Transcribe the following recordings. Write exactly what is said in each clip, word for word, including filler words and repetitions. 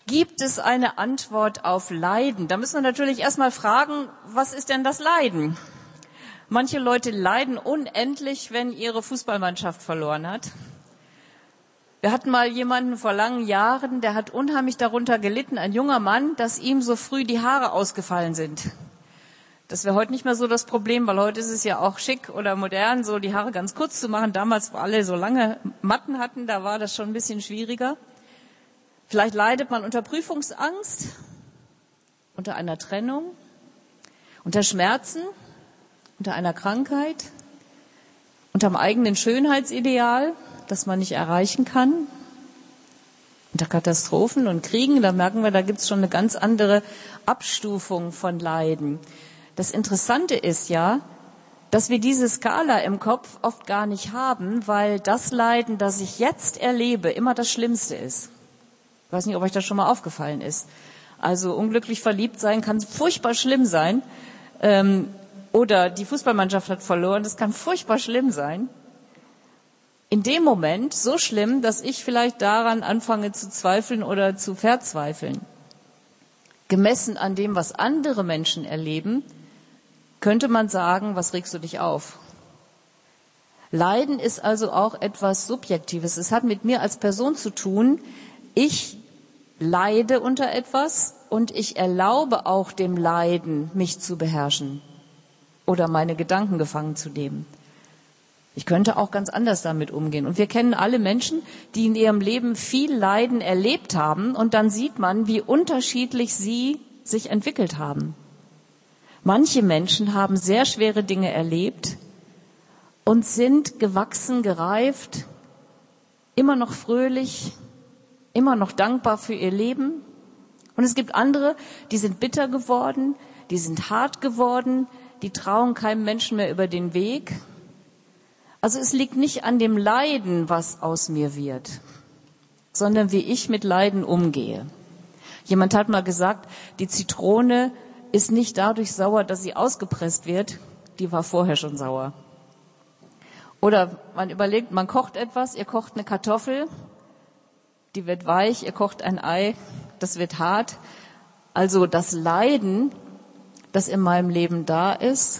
Gibt es eine Antwort auf Leiden? Da müssen wir natürlich erstmal fragen, was ist denn das Leiden? Manche Leute leiden unendlich, wenn ihre Fußballmannschaft verloren hat. Wir hatten mal jemanden vor langen Jahren, der hat unheimlich darunter gelitten, ein junger Mann, dass ihm so früh die Haare ausgefallen sind. Das wäre heute nicht mehr so das Problem, weil heute ist es ja auch schick oder modern, so die Haare ganz kurz zu machen. Damals, wo alle so lange Matten hatten, da war das schon ein bisschen schwieriger. Vielleicht leidet man unter Prüfungsangst, unter einer Trennung, unter Schmerzen, unter einer Krankheit, unter dem eigenen Schönheitsideal, das man nicht erreichen kann, unter Katastrophen und Kriegen. Da merken wir, da gibt es schon eine ganz andere Abstufung von Leiden. Das Interessante ist ja, dass wir diese Skala im Kopf oft gar nicht haben, weil das Leiden, das ich jetzt erlebe, immer das Schlimmste ist. Ich weiß nicht, ob euch das schon mal aufgefallen ist. Also unglücklich verliebt sein kann furchtbar schlimm sein. Ähm, oder die Fußballmannschaft hat verloren, das kann furchtbar schlimm sein. In dem Moment so schlimm, dass ich vielleicht daran anfange zu zweifeln oder zu verzweifeln. Gemessen an dem, was andere Menschen erleben, könnte man sagen, was regst du dich auf? Leiden ist also auch etwas Subjektives. Es hat mit mir als Person zu tun. Ich leide unter etwas und ich erlaube auch dem Leiden, mich zu beherrschen oder meine Gedanken gefangen zu nehmen. Ich könnte auch ganz anders damit umgehen. Und wir kennen alle Menschen, die in ihrem Leben viel Leiden erlebt haben und dann sieht man, wie unterschiedlich sie sich entwickelt haben. Manche Menschen haben sehr schwere Dinge erlebt und sind gewachsen, gereift, immer noch fröhlich, immer noch dankbar für ihr Leben. Und es gibt andere, die sind bitter geworden, die sind hart geworden, die trauen keinem Menschen mehr über den Weg. Also es liegt nicht an dem Leiden, was aus mir wird, sondern wie ich mit Leiden umgehe. Jemand hat mal gesagt, die Zitrone ist nicht dadurch sauer, dass sie ausgepresst wird, die war vorher schon sauer. Oder man überlegt, man kocht etwas, ihr kocht eine Kartoffel, die wird weich, ihr kocht ein Ei, das wird hart. Also das Leiden, das in meinem Leben da ist,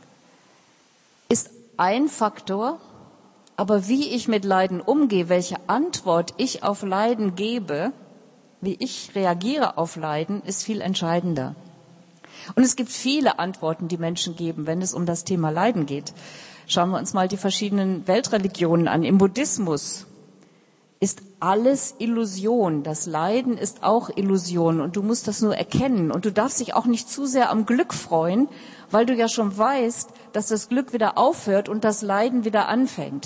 ist ein Faktor, aber wie ich mit Leiden umgehe, welche Antwort ich auf Leiden gebe, wie ich reagiere auf Leiden, ist viel entscheidender. Und es gibt viele Antworten, die Menschen geben, wenn es um das Thema Leiden geht. Schauen wir uns mal die verschiedenen Weltreligionen an. Im Buddhismus ist alles Illusion. Das Leiden ist auch Illusion und du musst das nur erkennen. Und du darfst dich auch nicht zu sehr am Glück freuen, weil du ja schon weißt, dass das Glück wieder aufhört und das Leiden wieder anfängt.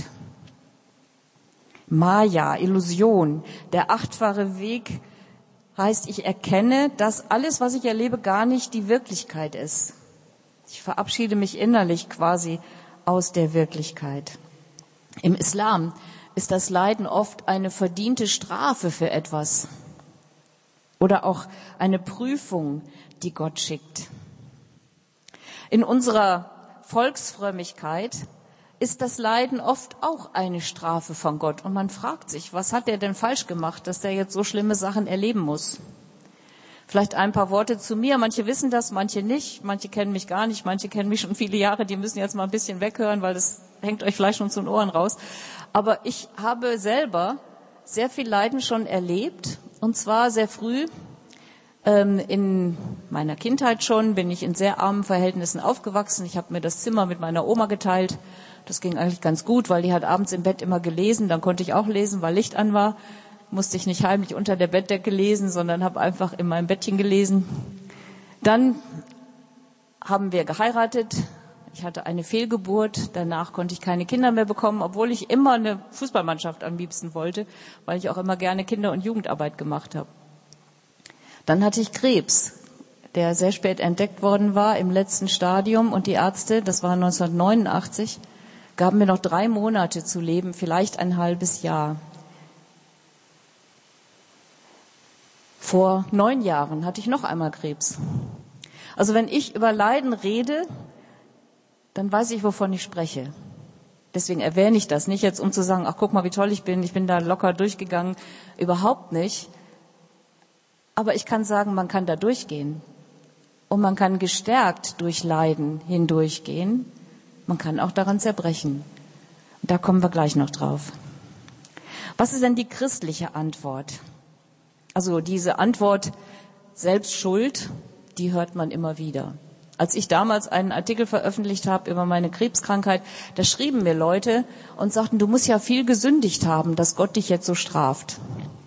Maya, Illusion, der achtfache Weg heißt, ich erkenne, dass alles, was ich erlebe, gar nicht die Wirklichkeit ist. Ich verabschiede mich innerlich quasi aus der Wirklichkeit. Im Islam ist das Leiden oft eine verdiente Strafe für etwas oder auch eine Prüfung, die Gott schickt. In unserer Volksfrömmigkeit ist das Leiden oft auch eine Strafe von Gott. Und man fragt sich, was hat er denn falsch gemacht, dass er jetzt so schlimme Sachen erleben muss? Vielleicht ein paar Worte zu mir. Manche wissen das, manche nicht. Manche kennen mich gar nicht, manche kennen mich schon viele Jahre. Die müssen jetzt mal ein bisschen weghören, weil das hängt euch vielleicht schon zu den Ohren raus. Aber ich habe selber sehr viel Leiden schon erlebt. Und zwar sehr früh. In meiner Kindheit schon bin ich in sehr armen Verhältnissen aufgewachsen. Ich habe mir das Zimmer mit meiner Oma geteilt. Das ging eigentlich ganz gut, weil die hat abends im Bett immer gelesen. Dann konnte ich auch lesen, weil Licht an war. Musste ich nicht heimlich unter der Bettdecke lesen, sondern habe einfach in meinem Bettchen gelesen. Dann haben wir geheiratet. Ich hatte eine Fehlgeburt. Danach konnte ich keine Kinder mehr bekommen, obwohl ich immer eine Fußballmannschaft am liebsten wollte, weil ich auch immer gerne Kinder- und Jugendarbeit gemacht habe. Dann hatte ich Krebs, der sehr spät entdeckt worden war im letzten Stadium. Und die Ärzte, das war neunzehnhundertneunundachtzig, gaben mir noch drei Monate zu leben, vielleicht ein halbes Jahr. Vor neun Jahren hatte ich noch einmal Krebs. Also wenn ich über Leiden rede, dann weiß ich, wovon ich spreche. Deswegen erwähne ich das nicht jetzt, um zu sagen, ach guck mal, wie toll ich bin, ich bin da locker durchgegangen. Überhaupt nicht. Aber ich kann sagen, man kann da durchgehen. Und man kann gestärkt durch Leiden hindurchgehen. Man kann auch daran zerbrechen. Da kommen wir gleich noch drauf. Was ist denn die christliche Antwort? Also diese Antwort Selbstschuld, die hört man immer wieder. Als ich damals einen Artikel veröffentlicht habe über meine Krebskrankheit, da schrieben mir Leute und sagten, du musst ja viel gesündigt haben, dass Gott dich jetzt so straft.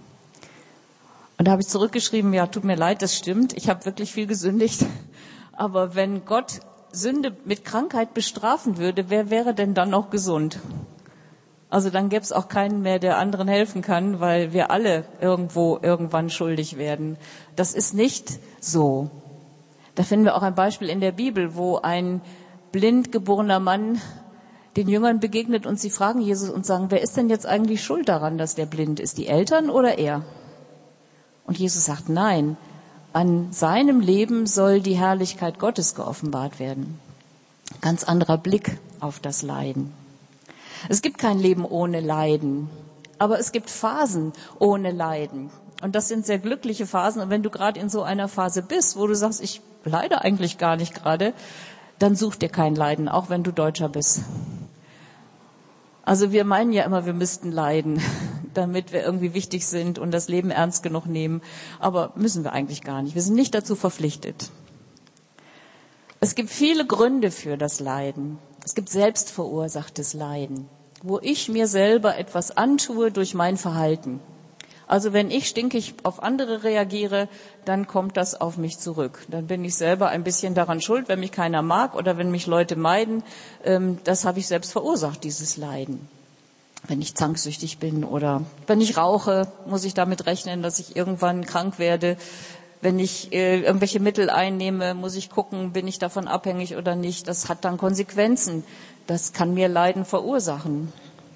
Und da habe ich zurückgeschrieben, ja, tut mir leid, das stimmt, ich habe wirklich viel gesündigt. Aber wenn Gott Sünde mit Krankheit bestrafen würde, wer wäre denn dann noch gesund? Also dann gäbe es auch keinen mehr, der anderen helfen kann, weil wir alle irgendwo irgendwann schuldig werden. Das ist nicht so. Da finden wir auch ein Beispiel in der Bibel, wo ein blind geborener Mann den Jüngern begegnet und sie fragen Jesus und sagen, wer ist denn jetzt eigentlich schuld daran, dass der blind ist? Die Eltern oder er? Und Jesus sagt, nein, an seinem Leben soll die Herrlichkeit Gottes geoffenbart werden. Ganz anderer Blick auf das Leiden. Es gibt kein Leben ohne Leiden, aber es gibt Phasen ohne Leiden. Und das sind sehr glückliche Phasen. Und wenn du gerade in so einer Phase bist, wo du sagst, ich leide eigentlich gar nicht gerade, dann such dir kein Leiden, auch wenn du Deutscher bist. Also wir meinen ja immer, wir müssten leiden, damit wir irgendwie wichtig sind und das Leben ernst genug nehmen. Aber müssen wir eigentlich gar nicht. Wir sind nicht dazu verpflichtet. Es gibt viele Gründe für das Leiden. Es gibt selbstverursachtes Leiden, wo ich mir selber etwas antue durch mein Verhalten. Also wenn ich stinkig auf andere reagiere, dann kommt das auf mich zurück. Dann bin ich selber ein bisschen daran schuld, wenn mich keiner mag oder wenn mich Leute meiden. Das habe ich selbst verursacht, dieses Leiden. Wenn ich zanksüchtig bin oder wenn ich rauche, muss ich damit rechnen, dass ich irgendwann krank werde. Wenn ich äh, irgendwelche Mittel einnehme, muss ich gucken, bin ich davon abhängig oder nicht. Das hat dann Konsequenzen. Das kann mir Leiden verursachen.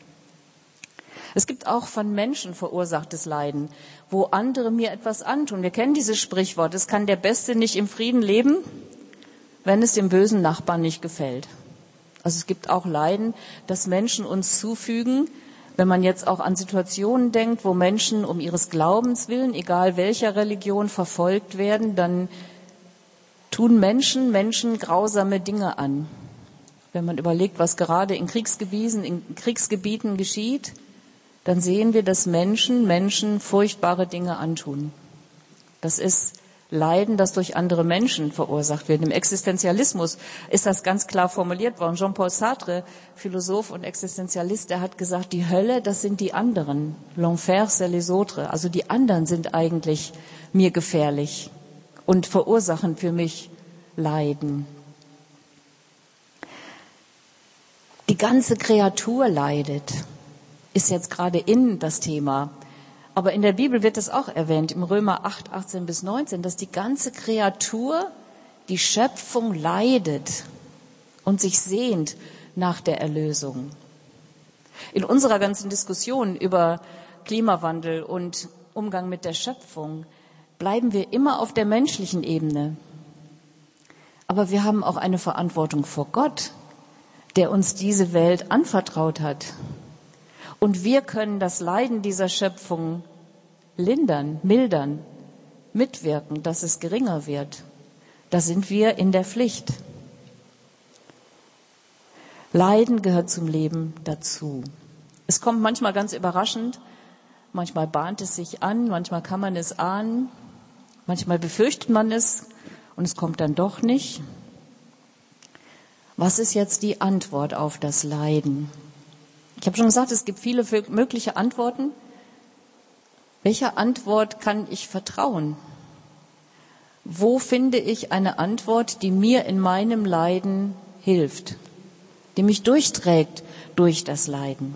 Es gibt auch von Menschen verursachtes Leiden, wo andere mir etwas antun. Wir kennen dieses Sprichwort, es kann der Beste nicht im Frieden leben, wenn es dem bösen Nachbarn nicht gefällt. Also es gibt auch Leiden, das Menschen uns zufügen, wenn man jetzt auch an Situationen denkt, wo Menschen um ihres Glaubens willen, egal welcher Religion, verfolgt werden, dann tun Menschen Menschen grausame Dinge an. Wenn man überlegt, was gerade in Kriegsgebieten, in Kriegsgebieten geschieht, dann sehen wir, dass Menschen Menschen furchtbare Dinge antun. Das ist Leiden, das durch andere Menschen verursacht wird. Im Existenzialismus ist das ganz klar formuliert worden. Jean-Paul Sartre, Philosoph und Existenzialist, der hat gesagt, die Hölle, das sind die anderen. L'enfer, c'est les autres. Also die anderen sind eigentlich mir gefährlich und verursachen für mich Leiden. Die ganze Kreatur leidet. Ist jetzt gerade in das Thema. Aber in der Bibel wird es auch erwähnt, im Römer acht, achtzehn bis neunzehn, dass die ganze Kreatur, die Schöpfung leidet und sich sehnt nach der Erlösung. In unserer ganzen Diskussion über Klimawandel und Umgang mit der Schöpfung bleiben wir immer auf der menschlichen Ebene. Aber wir haben auch eine Verantwortung vor Gott, der uns diese Welt anvertraut hat. Und wir können das Leiden dieser Schöpfung lindern, mildern, mitwirken, dass es geringer wird. Da sind wir in der Pflicht. Leiden gehört zum Leben dazu. Es kommt manchmal ganz überraschend, manchmal bahnt es sich an, manchmal kann man es ahnen, manchmal befürchtet man es und es kommt dann doch nicht. Was ist jetzt die Antwort auf das Leiden? Ich habe schon gesagt, es gibt viele mögliche Antworten. Welcher Antwort kann ich vertrauen? Wo finde ich eine Antwort, die mir in meinem Leiden hilft, die mich durchträgt durch das Leiden?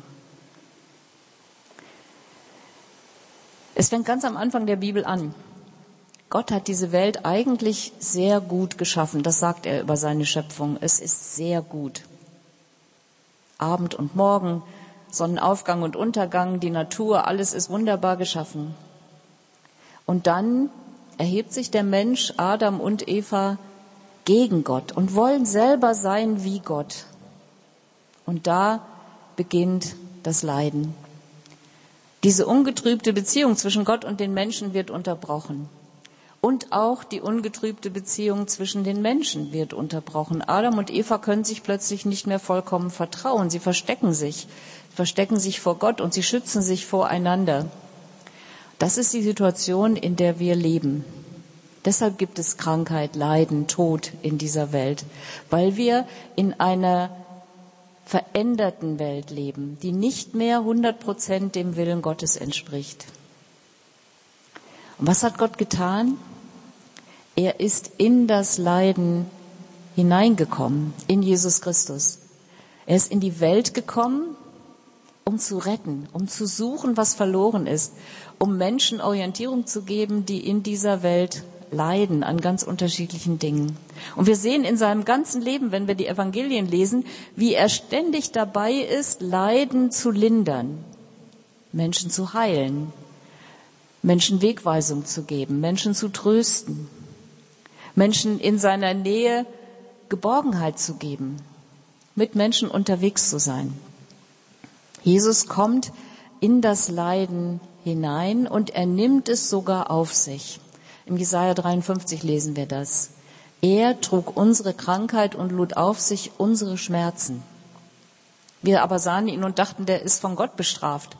Es fängt ganz am Anfang der Bibel an. Gott hat diese Welt eigentlich sehr gut geschaffen. Das sagt er über seine Schöpfung. Es ist sehr gut. Abend und Morgen, Sonnenaufgang und Untergang, die Natur, alles ist wunderbar geschaffen. Und dann erhebt sich der Mensch, Adam und Eva, gegen Gott und wollen selber sein wie Gott. Und da beginnt das Leiden. Diese ungetrübte Beziehung zwischen Gott und den Menschen wird unterbrochen. Und auch die ungetrübte Beziehung zwischen den Menschen wird unterbrochen. Adam und Eva können sich plötzlich nicht mehr vollkommen vertrauen. Sie verstecken sich, verstecken sich vor Gott und sie schützen sich voreinander. Das ist die Situation, in der wir leben. Deshalb gibt es Krankheit, Leiden, Tod in dieser Welt, weil wir in einer veränderten Welt leben, die nicht mehr hundert Prozent dem Willen Gottes entspricht. Und was hat Gott getan? Er ist in das Leiden hineingekommen, in Jesus Christus. Er ist in die Welt gekommen, um zu retten, um zu suchen, was verloren ist, um Menschen Orientierung zu geben, die in dieser Welt leiden an ganz unterschiedlichen Dingen. Und wir sehen in seinem ganzen Leben, wenn wir die Evangelien lesen, wie er ständig dabei ist, Leiden zu lindern, Menschen zu heilen, Menschen Wegweisung zu geben, Menschen zu trösten, Menschen in seiner Nähe Geborgenheit zu geben, mit Menschen unterwegs zu sein. Jesus kommt in das Leiden hinein und er nimmt es sogar auf sich. Im Jesaja dreiundfünfzig lesen wir das. Er trug unsere Krankheit und lud auf sich unsere Schmerzen. Wir aber sahen ihn und dachten, der ist von Gott bestraft.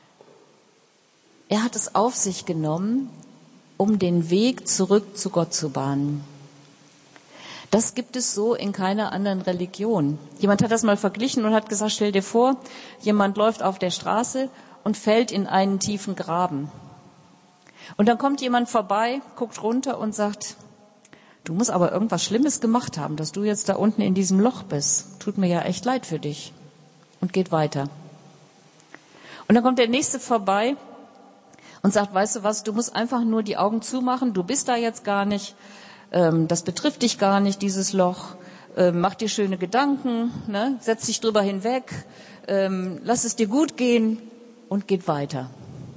Er hat es auf sich genommen, um den Weg zurück zu Gott zu bahnen. Das gibt es so in keiner anderen Religion. Jemand hat das mal verglichen und hat gesagt, stell dir vor, jemand läuft auf der Straße und fällt in einen tiefen Graben. Und dann kommt jemand vorbei, guckt runter und sagt, du musst aber irgendwas Schlimmes gemacht haben, dass du jetzt da unten in diesem Loch bist. Tut mir ja echt leid für dich. Und geht weiter. Und dann kommt der Nächste vorbei und sagt, weißt du was, du musst einfach nur die Augen zumachen, du bist da jetzt gar nicht, ähm, das betrifft dich gar nicht, dieses Loch, ähm, mach dir schöne Gedanken, ne? Setz dich drüber hinweg, ähm, lass es dir gut gehen und geht weiter.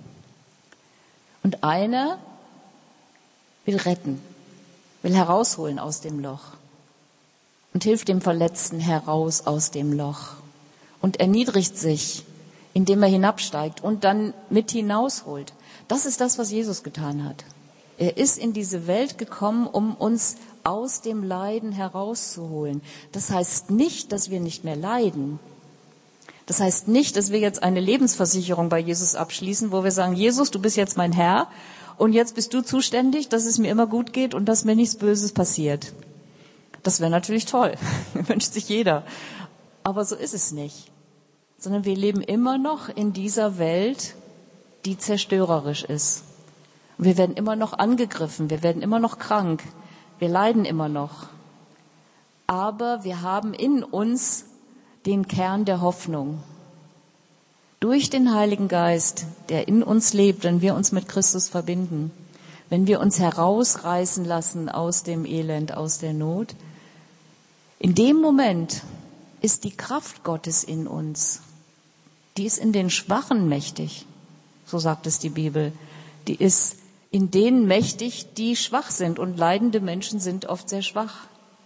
Und einer will retten, will herausholen aus dem Loch und hilft dem Verletzten heraus aus dem Loch und erniedrigt sich, indem er hinabsteigt und dann mit hinausholt. Das ist das, was Jesus getan hat. Er ist in diese Welt gekommen, um uns aus dem Leiden herauszuholen. Das heißt nicht, dass wir nicht mehr leiden. Das heißt nicht, dass wir jetzt eine Lebensversicherung bei Jesus abschließen, wo wir sagen, Jesus, du bist jetzt mein Herr und jetzt bist du zuständig, dass es mir immer gut geht und dass mir nichts Böses passiert. Das wäre natürlich toll, wünscht sich jeder. Aber so ist es nicht. Sondern wir leben immer noch in dieser Welt, die zerstörerisch ist. Und wir werden immer noch angegriffen, wir werden immer noch krank, wir leiden immer noch. Aber wir haben in uns den Kern der Hoffnung. Durch den Heiligen Geist, der in uns lebt, wenn wir uns mit Christus verbinden, wenn wir uns herausreißen lassen aus dem Elend, aus der Not, in dem Moment ist die Kraft Gottes in uns. Die ist in den Schwachen mächtig, so sagt es die Bibel. Die ist in denen mächtig, die schwach sind. Und leidende Menschen sind oft sehr schwach.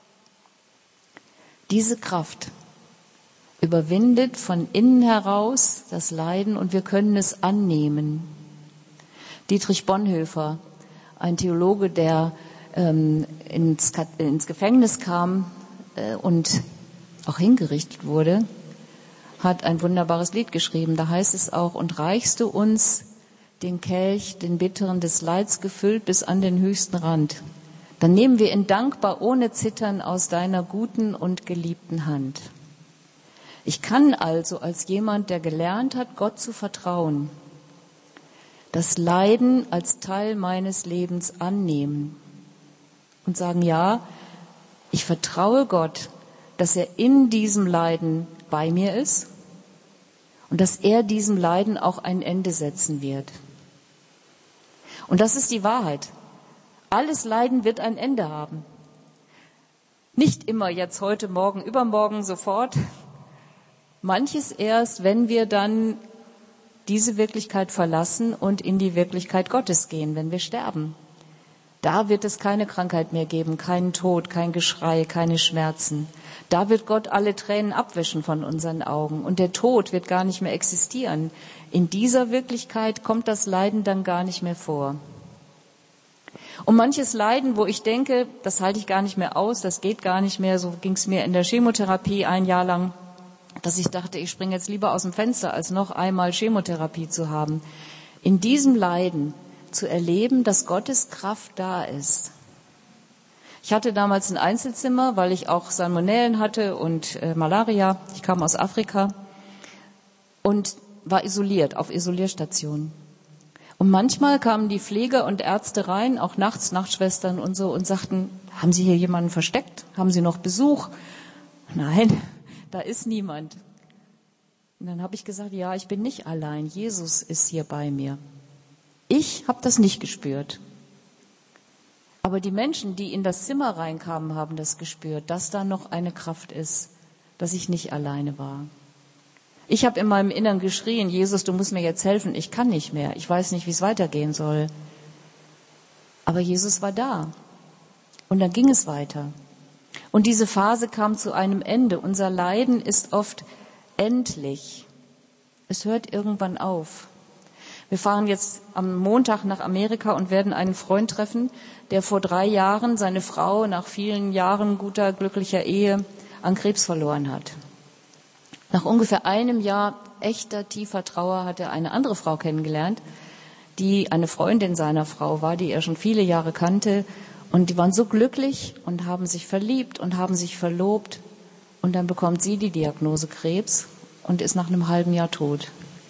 Diese Kraft überwindet von innen heraus das Leiden und wir können es annehmen. Dietrich Bonhoeffer, ein Theologe, der ähm, ins, ins Gefängnis kam äh, und auch hingerichtet wurde, hat ein wunderbares Lied geschrieben. Da heißt es auch, und reichst du uns den Kelch, den bitteren des Leids gefüllt bis an den höchsten Rand, dann nehmen wir ihn dankbar ohne Zittern aus deiner guten und geliebten Hand. Ich kann also als jemand, der gelernt hat, Gott zu vertrauen, das Leiden als Teil meines Lebens annehmen und sagen, ja, ich vertraue Gott, dass er in diesem Leiden bei mir ist und dass er diesem Leiden auch ein Ende setzen wird. Und das ist die Wahrheit. Alles Leiden wird ein Ende haben. Nicht immer jetzt, heute, morgen, übermorgen, sofort. Manches erst, wenn wir dann diese Wirklichkeit verlassen und in die Wirklichkeit Gottes gehen, wenn wir sterben. Da wird es keine Krankheit mehr geben, keinen Tod, kein Geschrei, keine Schmerzen. Da wird Gott alle Tränen abwischen von unseren Augen und der Tod wird gar nicht mehr existieren. In dieser Wirklichkeit kommt das Leiden dann gar nicht mehr vor. Und manches Leiden, wo ich denke, das halte ich gar nicht mehr aus, das geht gar nicht mehr, so ging es mir in der Chemotherapie ein Jahr lang, dass ich dachte, ich springe jetzt lieber aus dem Fenster, als noch einmal Chemotherapie zu haben. In diesem Leiden zu erleben, dass Gottes Kraft da ist. Ich hatte damals ein Einzelzimmer, weil ich auch Salmonellen hatte und äh, Malaria. Ich kam aus Afrika und war isoliert, auf Isolierstation. Und manchmal kamen die Pfleger und Ärzte rein, auch nachts, Nachtschwestern und so, und sagten, haben Sie hier jemanden versteckt? Haben Sie noch Besuch? Nein, da ist niemand. Und dann habe ich gesagt, ja, ich bin nicht allein. Jesus ist hier bei mir. Ich habe das nicht gespürt. Aber die Menschen, die in das Zimmer reinkamen, haben das gespürt, dass da noch eine Kraft ist, dass ich nicht alleine war. Ich habe in meinem Innern geschrien, Jesus, du musst mir jetzt helfen, ich kann nicht mehr, ich weiß nicht, wie es weitergehen soll. Aber Jesus war da. Und dann ging es weiter. Und diese Phase kam zu einem Ende. Unser Leiden ist oft endlich. Es hört irgendwann auf. Wir fahren jetzt am Montag nach Amerika und werden einen Freund treffen, der vor drei Jahren seine Frau nach vielen Jahren guter, glücklicher Ehe an Krebs verloren hat. Nach ungefähr einem Jahr echter, tiefer Trauer hat er eine andere Frau kennengelernt, die eine Freundin seiner Frau war, die er schon viele Jahre kannte. Und die waren so glücklich und haben sich verliebt und haben sich verlobt. Und dann bekommt sie die Diagnose Krebs und ist nach einem halben Jahr tot.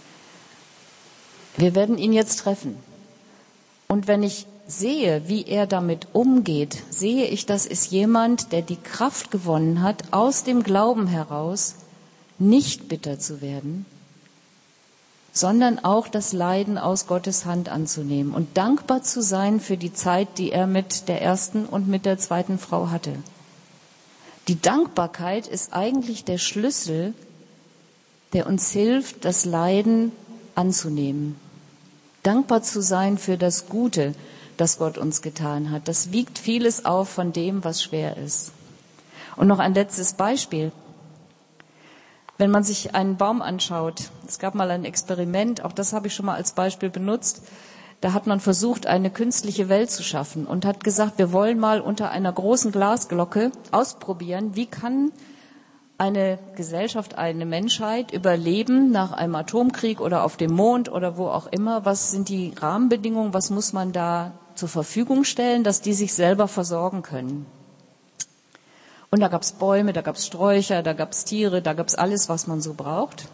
Wir werden ihn jetzt treffen. Und wenn ich sehe, wie er damit umgeht, sehe ich, das ist jemand, der die Kraft gewonnen hat, aus dem Glauben heraus nicht bitter zu werden, sondern auch das Leiden aus Gottes Hand anzunehmen und dankbar zu sein für die Zeit, die er mit der ersten und mit der zweiten Frau hatte. Die Dankbarkeit ist eigentlich der Schlüssel, der uns hilft, das Leiden anzunehmen. Dankbar zu sein für das Gute, das Gott uns getan hat. Das wiegt vieles auf von dem, was schwer ist. Und noch ein letztes Beispiel. Wenn man sich einen Baum anschaut, es gab mal ein Experiment, auch das habe ich schon mal als Beispiel benutzt, da hat man versucht, eine künstliche Welt zu schaffen und hat gesagt, wir wollen mal unter einer großen Glasglocke ausprobieren, wie kann eine Gesellschaft, eine Menschheit überleben nach einem Atomkrieg oder auf dem Mond oder wo auch immer, was sind die Rahmenbedingungen, was muss man da zur Verfügung stellen, dass die sich selber versorgen können. Und da gab es Bäume, da gab es Sträucher, da gab es Tiere, da gab es alles, was man so braucht.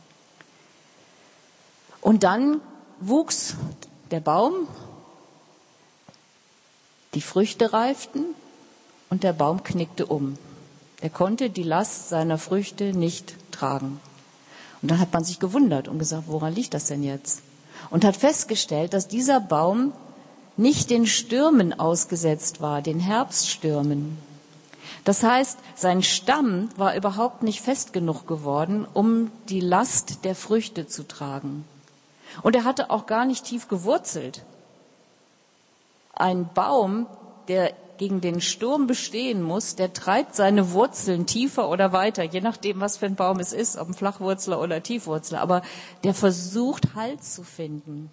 Und dann wuchs der Baum, die Früchte reiften und der Baum knickte um. Er konnte die Last seiner Früchte nicht tragen. Und dann hat man sich gewundert und gesagt, woran liegt das denn jetzt? Und hat festgestellt, dass dieser Baum nicht den Stürmen ausgesetzt war, den Herbststürmen. Das heißt, sein Stamm war überhaupt nicht fest genug geworden, um die Last der Früchte zu tragen. Und er hatte auch gar nicht tief gewurzelt. Ein Baum, der gegen den Sturm bestehen muss, der treibt seine Wurzeln tiefer oder weiter, je nachdem, was für ein Baum es ist, ob ein Flachwurzler oder Tiefwurzler. Aber der versucht, Halt zu finden.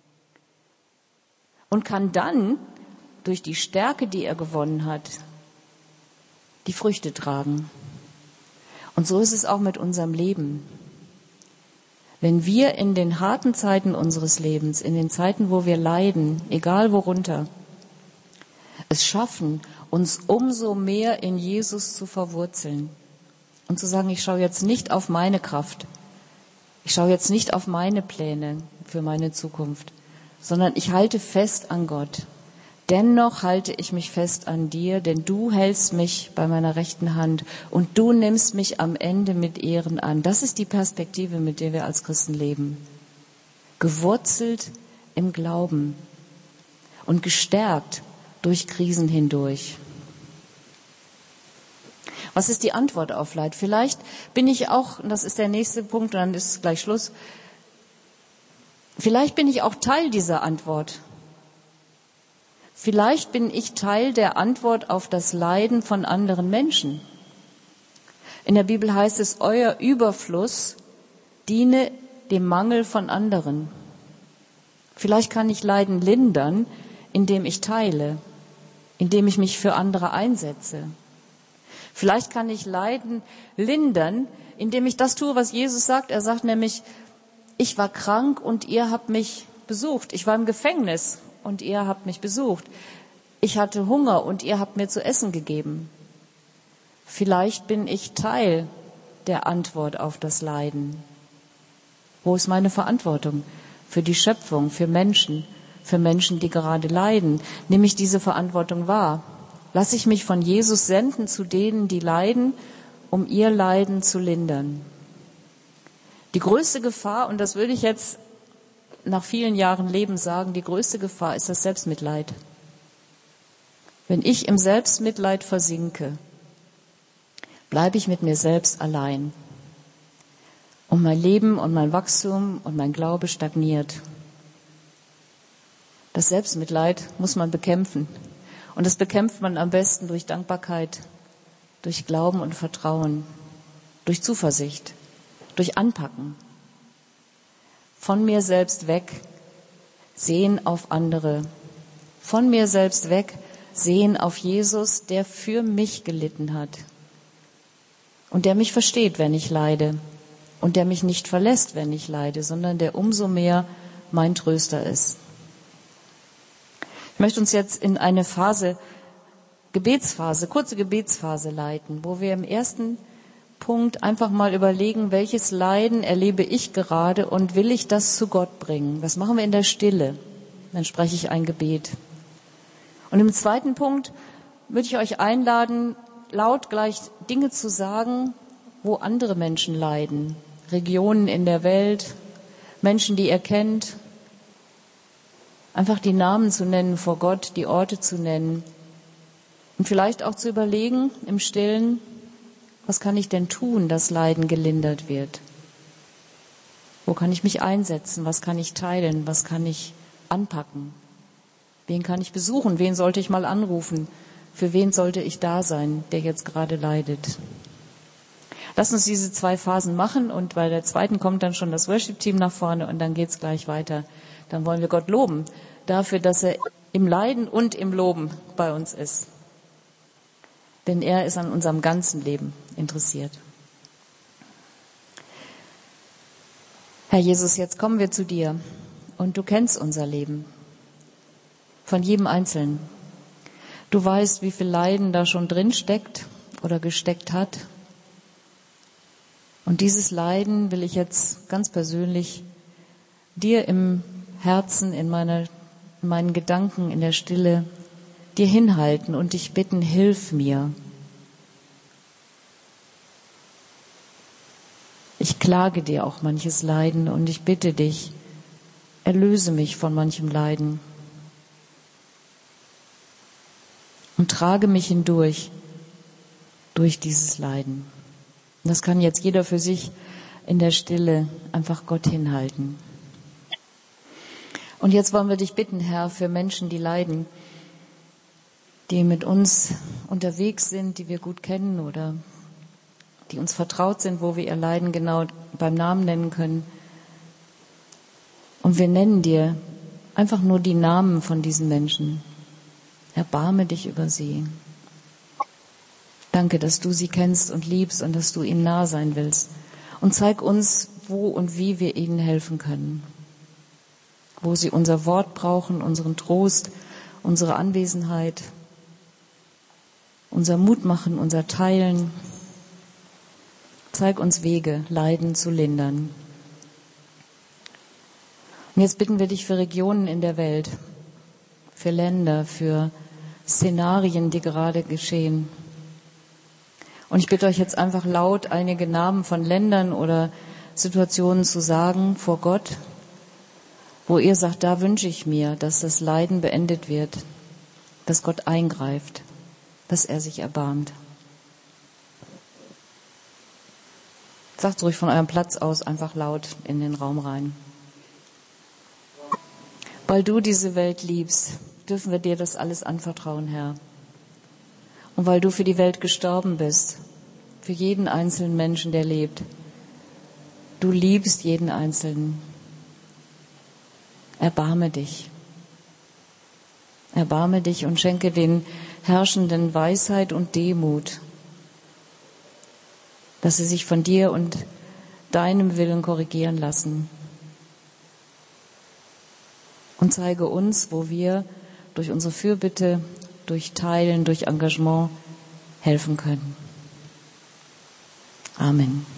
Und kann dann, durch die Stärke, die er gewonnen hat, die Früchte tragen. Und so ist es auch mit unserem Leben. Wenn wir in den harten Zeiten unseres Lebens, in den Zeiten, wo wir leiden, egal worunter, es schaffen, uns umso mehr in Jesus zu verwurzeln und zu sagen, ich schaue jetzt nicht auf meine Kraft, ich schaue jetzt nicht auf meine Pläne für meine Zukunft, sondern ich halte fest an Gott. Dennoch halte ich mich fest an dir, denn du hältst mich bei meiner rechten Hand und du nimmst mich am Ende mit Ehren an. Das ist die Perspektive, mit der wir als Christen leben. Gewurzelt im Glauben und gestärkt durch Krisen hindurch. Was ist die Antwort auf Leid? Vielleicht bin ich auch, und das ist der nächste Punkt, und dann ist gleich Schluss, vielleicht bin ich auch Teil dieser Antwort. Vielleicht bin ich Teil der Antwort auf das Leiden von anderen Menschen. In der Bibel heißt es, euer Überfluss diene dem Mangel von anderen. Vielleicht kann ich Leiden lindern, indem ich teile, indem ich mich für andere einsetze. Vielleicht kann ich Leiden lindern, indem ich das tue, was Jesus sagt. Er sagt nämlich, ich war krank und ihr habt mich besucht. Ich war im Gefängnis und ihr habt mich besucht. Ich hatte Hunger und ihr habt mir zu essen gegeben. Vielleicht bin ich Teil der Antwort auf das Leiden. Wo ist meine Verantwortung für die Schöpfung, für Menschen, für Menschen, die gerade leiden? Nehme ich diese Verantwortung wahr? Lasse ich mich von Jesus senden zu denen, die leiden, um ihr Leiden zu lindern? Die größte Gefahr, und das würde ich jetzt nach vielen Jahren Leben sagen, die größte Gefahr ist das Selbstmitleid. Wenn ich im Selbstmitleid versinke, bleibe ich mit mir selbst allein. Und mein Leben und mein Wachstum und mein Glaube stagniert. Das Selbstmitleid muss man bekämpfen. Und das bekämpft man am besten durch Dankbarkeit, durch Glauben und Vertrauen, durch Zuversicht, durch Anpacken. Von mir selbst weg, sehen auf andere. Von mir selbst weg, sehen auf Jesus, der für mich gelitten hat. Und der mich versteht, wenn ich leide. Und der mich nicht verlässt, wenn ich leide, sondern der umso mehr mein Tröster ist. Ich möchte uns jetzt in eine Phase, Gebetsphase, kurze Gebetsphase leiten, wo wir im ersten Punkt einfach mal überlegen, welches Leiden erlebe ich gerade und will ich das zu Gott bringen? Was machen wir in der Stille? Dann spreche ich ein Gebet. Und im zweiten Punkt würde ich euch einladen, laut gleich Dinge zu sagen, wo andere Menschen leiden. Regionen in der Welt, Menschen, die ihr kennt. Einfach die Namen zu nennen vor Gott, die Orte zu nennen. Und vielleicht auch zu überlegen im Stillen, was kann ich denn tun, dass Leiden gelindert wird? Wo kann ich mich einsetzen? Was kann ich teilen? Was kann ich anpacken? Wen kann ich besuchen? Wen sollte ich mal anrufen? Für wen sollte ich da sein, der jetzt gerade leidet? Lass uns diese zwei Phasen machen und bei der zweiten kommt dann schon das Worship-Team nach vorne und dann geht's gleich weiter. Dann wollen wir Gott loben dafür, dass er im Leiden und im Loben bei uns ist. Denn er ist an unserem ganzen Leben interessiert. Herr Jesus, jetzt kommen wir zu dir und du kennst unser Leben. Von jedem Einzelnen. Du weißt, wie viel Leiden da schon drin steckt oder gesteckt hat. Und dieses Leiden will ich jetzt ganz persönlich dir im Herzen, in, meiner, in meinen Gedanken, in der Stille, dir hinhalten und dich bitten, hilf mir. Ich klage dir auch manches Leiden und ich bitte dich, erlöse mich von manchem Leiden und trage mich hindurch, durch dieses Leiden. Und das kann jetzt jeder für sich in der Stille einfach Gott hinhalten. Und jetzt wollen wir dich bitten, Herr, für Menschen, die leiden, die mit uns unterwegs sind, die wir gut kennen oder die uns vertraut sind, wo wir ihr Leiden genau beim Namen nennen können. Und wir nennen dir einfach nur die Namen von diesen Menschen. Erbarme dich über sie. Danke, dass du sie kennst und liebst und dass du ihnen nah sein willst. Und zeig uns, wo und wie wir ihnen helfen können. Wo sie unser Wort brauchen, unseren Trost, unsere Anwesenheit, unser Mut machen, unser Teilen. Zeig uns Wege, Leiden zu lindern. Und jetzt bitten wir dich für Regionen in der Welt, für Länder, für Szenarien, die gerade geschehen. Und ich bitte euch jetzt einfach laut einige Namen von Ländern oder Situationen zu sagen vor Gott, wo ihr sagt, da wünsche ich mir, dass das Leiden beendet wird, dass Gott eingreift, dass er sich erbarmt. Sagt ruhig von eurem Platz aus einfach laut in den Raum rein. Weil du diese Welt liebst, dürfen wir dir das alles anvertrauen, Herr. Und weil du für die Welt gestorben bist, für jeden einzelnen Menschen, der lebt. Du liebst jeden Einzelnen. Erbarme dich. Erbarme dich und schenke den Herrschenden Weisheit und Demut, dass sie sich von dir und deinem Willen korrigieren lassen. Und zeige uns, wo wir durch unsere Fürbitte, durch Teilen, durch Engagement helfen können. Amen.